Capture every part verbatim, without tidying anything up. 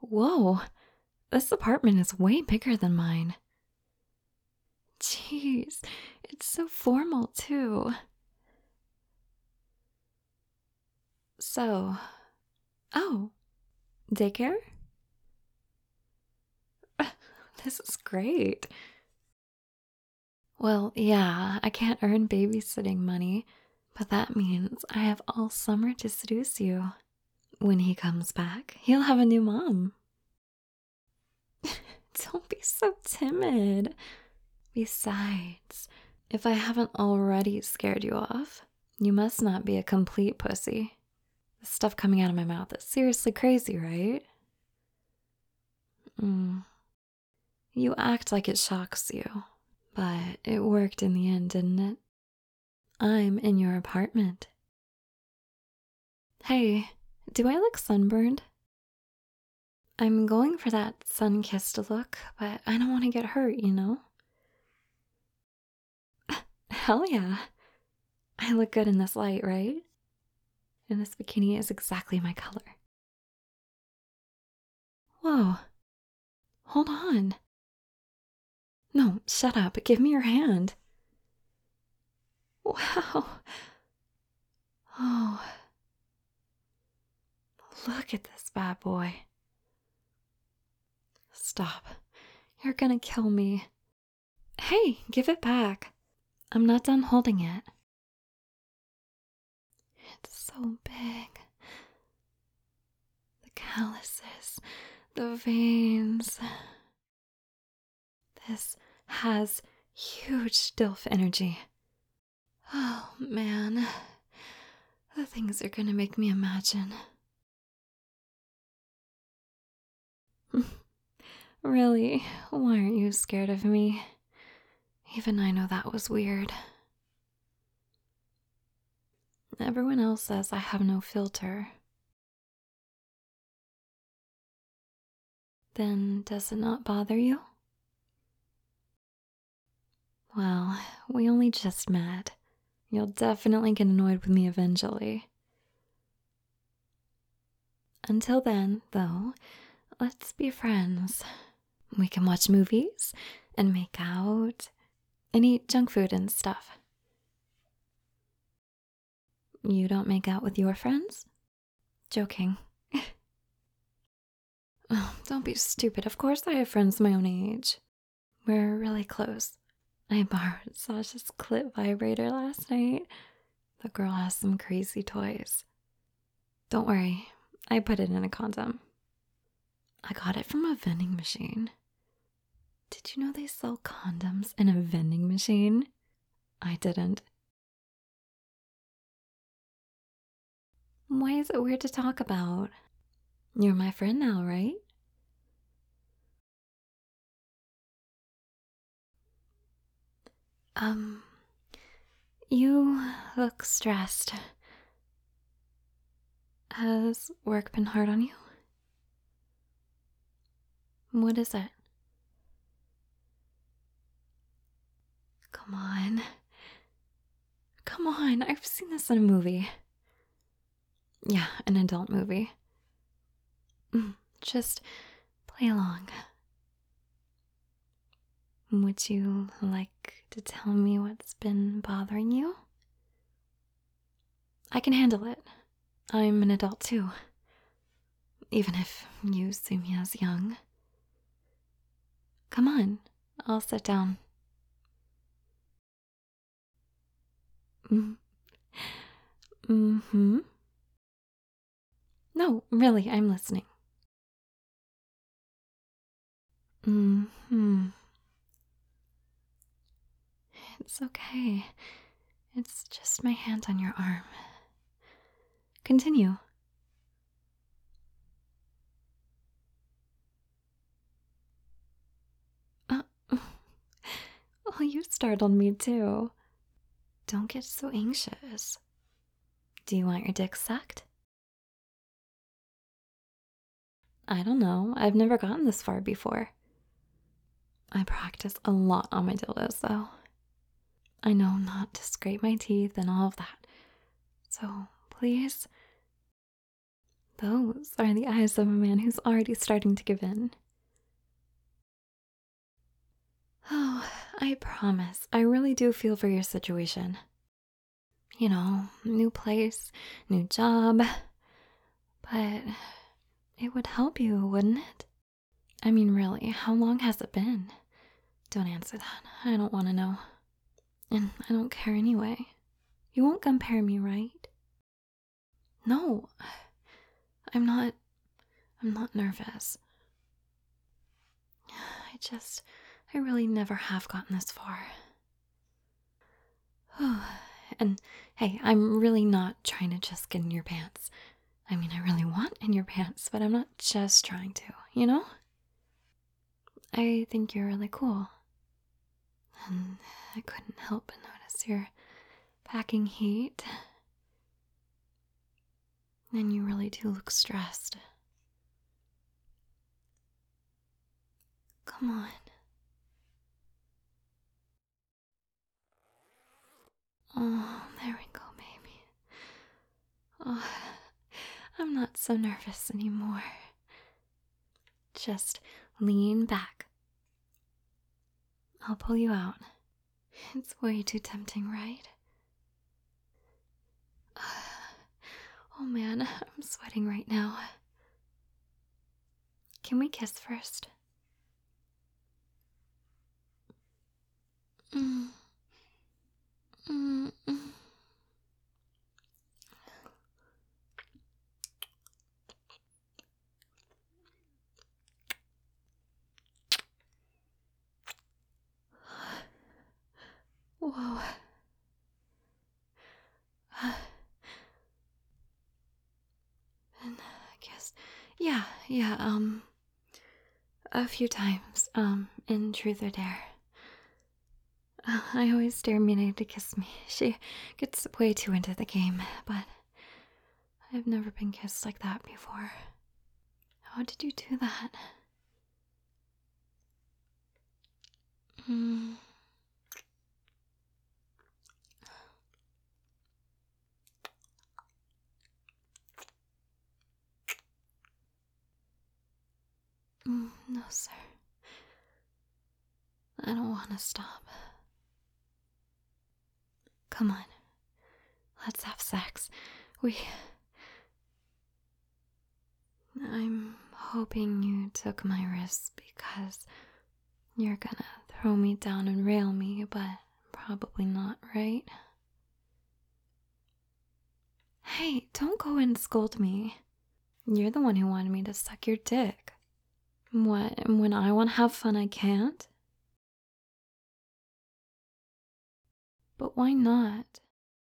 Whoa, this apartment is way bigger than mine. Jeez, it's so formal too. So, oh, daycare? This is great. Well, yeah, I can't earn babysitting money, but that means I have all summer to seduce you. When he comes back, he'll have a new mom. Don't be so timid. Besides, if I haven't already scared you off, you must not be a complete pussy. The stuff coming out of my mouth is seriously crazy, right? Mm. You act like it shocks you, but it worked in the end, didn't it? I'm in your apartment. Hey, do I look sunburned? I'm going for that sun-kissed look, but I don't want to get hurt, you know? Hell yeah. I look good in this light, right? And this bikini is exactly my color. Whoa. Hold on. No, shut up. Give me your hand. Wow. Oh. Look at this bad boy. Stop. You're gonna kill me. Hey, give it back. I'm not done holding it. It's so big. The calluses, the veins. This has huge DILF energy. Oh man, the things are gonna make me imagine. Really, why aren't you scared of me? Even I know that was weird. Everyone else says I have no filter. Then does it not bother you? Well, we only just met. You'll definitely get annoyed with me eventually. Until then, though, let's be friends. We can watch movies and make out and eat junk food and stuff. You don't make out with your friends? Joking. Oh, don't be stupid. Of course I have friends my own age. We're really close. I borrowed Sasha's clip vibrator last night. The girl has some crazy toys. Don't worry, I put it in a condom. I got it from a vending machine. Did you know they sell condoms in a vending machine? I didn't. Why is it weird to talk about? You're my friend now, right? Um, you look stressed. Has work been hard on you? What is it? Come on. Come on, I've seen this in a movie. Yeah, an adult movie. Just play along. Would you like to tell me what's been bothering you? I can handle it. I'm an adult too. Even if you see me as young. Come on, I'll sit down. Mm-hmm. No, really, I'm listening. Mm-hmm. It's okay. It's just my hand on your arm. Continue. Uh, well, you startled me too. Don't get so anxious. Do you want your dick sucked? I don't know. I've never gotten this far before. I practice a lot on my dildos, though. I know not to scrape my teeth and all of that. So, please. Those are the eyes of a man who's already starting to give in. Oh, I promise, I really do feel for your situation. You know, new place, new job, but it would help you, wouldn't it? I mean, really, how long has it been? Don't answer that. I don't want to know. And I don't care anyway. You won't compare me, right? No, I'm not. I'm not nervous. I just. I really never have gotten this far. And hey, I'm really not trying to just get in your pants. I mean, I really want in your pants, but I'm not just trying to, you know? I think you're really cool. And I couldn't help but notice you're packing heat. And you really do look stressed. Come on. Oh, there we go, baby. Oh, I'm not so nervous anymore. Just lean back. I'll pull you out. It's way too tempting, right? Oh man, I'm sweating right now. Can we kiss first? Mm. Mm. Mm. Whoa. And I guess, yeah, yeah, um, a few times, um, in Truth or Dare. Uh, I always dare Mina to kiss me. She gets way too into the game, but I've never been kissed like that before. How did you do that? Mm. Mm, no, sir. I don't want to stop. Come on. Let's have sex. We... I'm hoping you took my wrist because you're gonna throw me down and rail me, but probably not, right? Hey, don't go and scold me. You're the one who wanted me to suck your dick. What, when I want to have fun, I can't? But why not?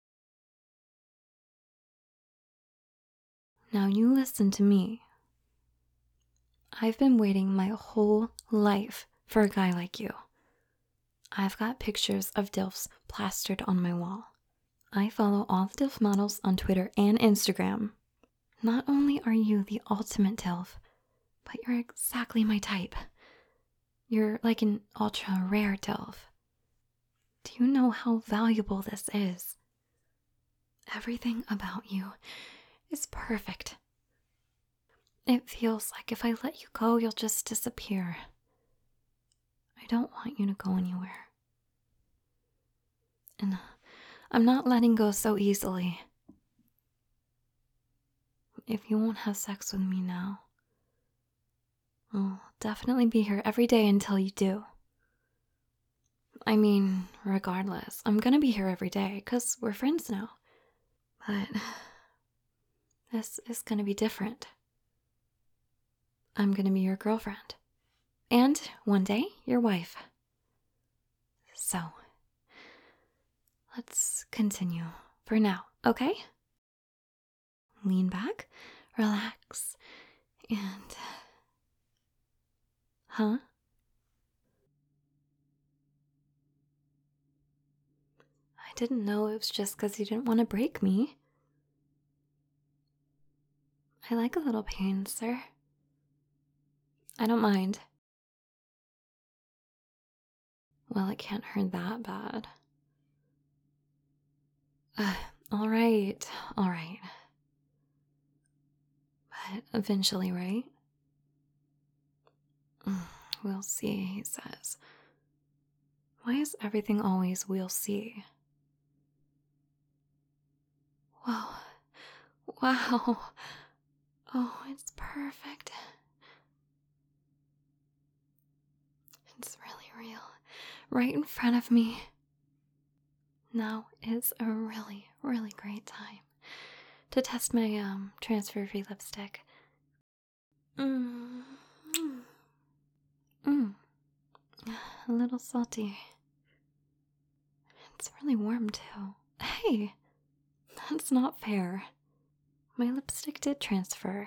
Now you listen to me. I've been waiting my whole life for a guy like you. I've got pictures of DILFs plastered on my wall. I follow all the DILF models on Twitter and Instagram. Not only are you the ultimate DILF, but you're exactly my type. You're like an ultra rare DILF. Do you know how valuable this is? Everything about you is perfect. It feels like if I let you go, you'll just disappear. I don't want you to go anywhere. And I'm not letting go so easily. If you won't have sex with me now, I'll definitely be here every day until you do. I mean, regardless, I'm gonna be here every day because we're friends now. But this is gonna be different. I'm gonna be your girlfriend. And one day, your wife. So, let's continue for now, okay? Lean back, relax, and... Huh? I didn't know it was just because you didn't want to break me. I like a little pain, sir. I don't mind. Well, it can't hurt that bad. Uh, alright, alright. But eventually, right? Mm, We'll see, he says. Why is everything always we'll see? Whoa. Wow. Oh, it's perfect. It's really real. Right in front of me. Now is a really, really great time to test my um transfer-free lipstick. Mm. Mm. A little salty. It's really warm too. Hey, that's not fair. My lipstick did transfer.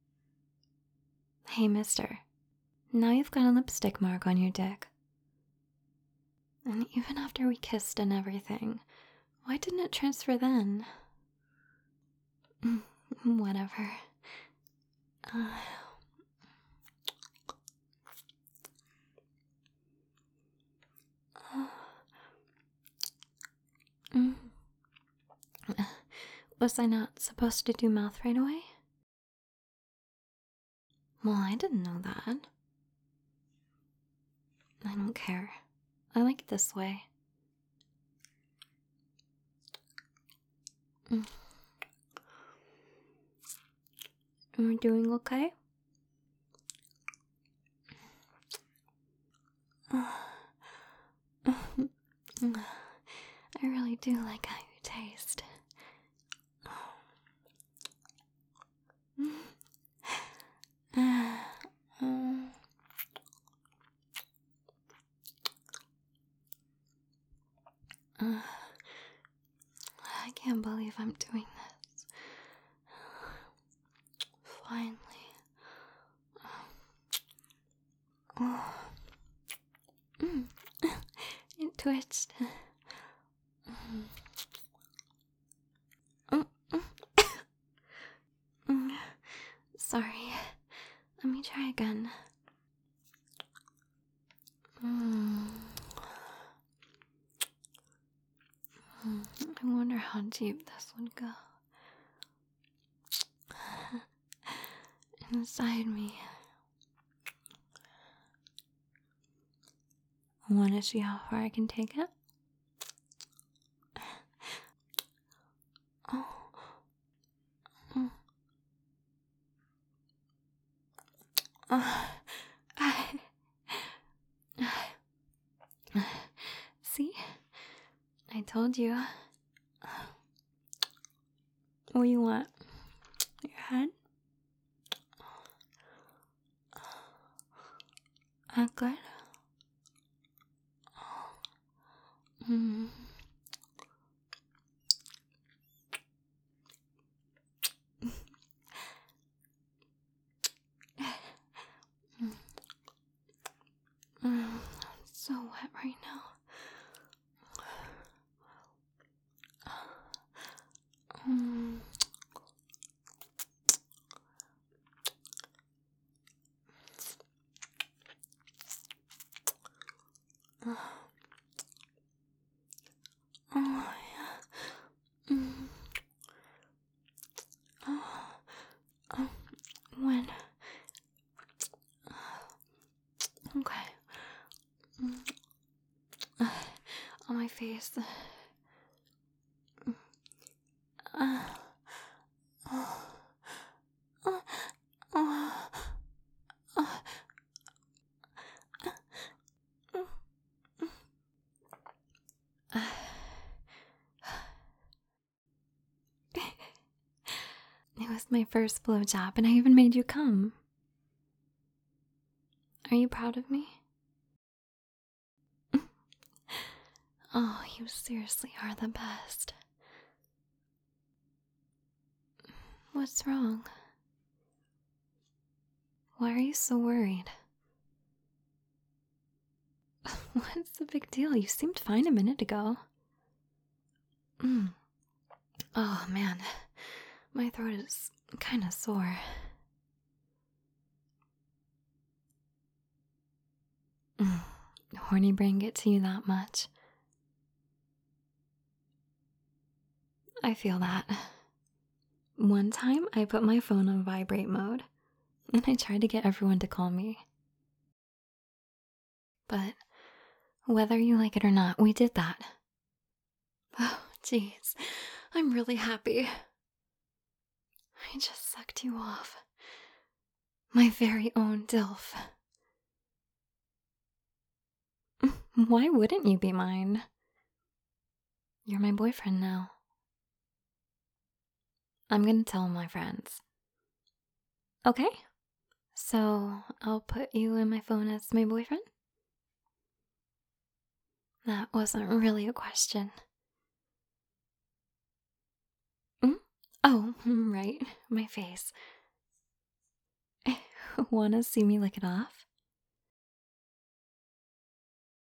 Hey, mister. Now you've got a lipstick mark on your dick. And even after we kissed and everything, why didn't it transfer then? Mm, Whatever. Uh, mm. Was I not supposed to do mouth right away? Well, I didn't know that. I don't care. I like it this way. Mm. We're doing okay? I really do like how you taste. I can't believe I'm doing this. Finally. Oh. Mm. It twitched. Mm, mm. Mm. Sorry. Let me try again. Mm. Mm. I wonder how deep this would go. Inside me. Want to see how far I can take it? Oh. Mm. Uh, I, see? I told you. What do you want? Your head? That good? Mm. Mm. It's so wet right now. Mm. Oh, yeah. Mm. Oh, oh, when? Okay. Mm. On my face. Uh, oh, oh, oh, oh, uh. It was my first blowjob, and I even made you come. Are you proud of me? Oh, you seriously are the best. What's wrong? Why are you so worried? What's the big deal? You seemed fine a minute ago. Mm. Oh, man. My throat is kind of sore. Mm. Horny brain get to you that much? I feel that. One time I put my phone on vibrate mode and I tried to get everyone to call me. But whether you like it or not, we did that. Oh, jeez. I'm really happy. I just sucked you off. My very own DILF. Why wouldn't you be mine? You're my boyfriend now. I'm gonna tell my friends. Okay? So I'll put you in my phone as my boyfriend? That wasn't really a question. Mm? Oh, right, my face. Wanna see me lick it off?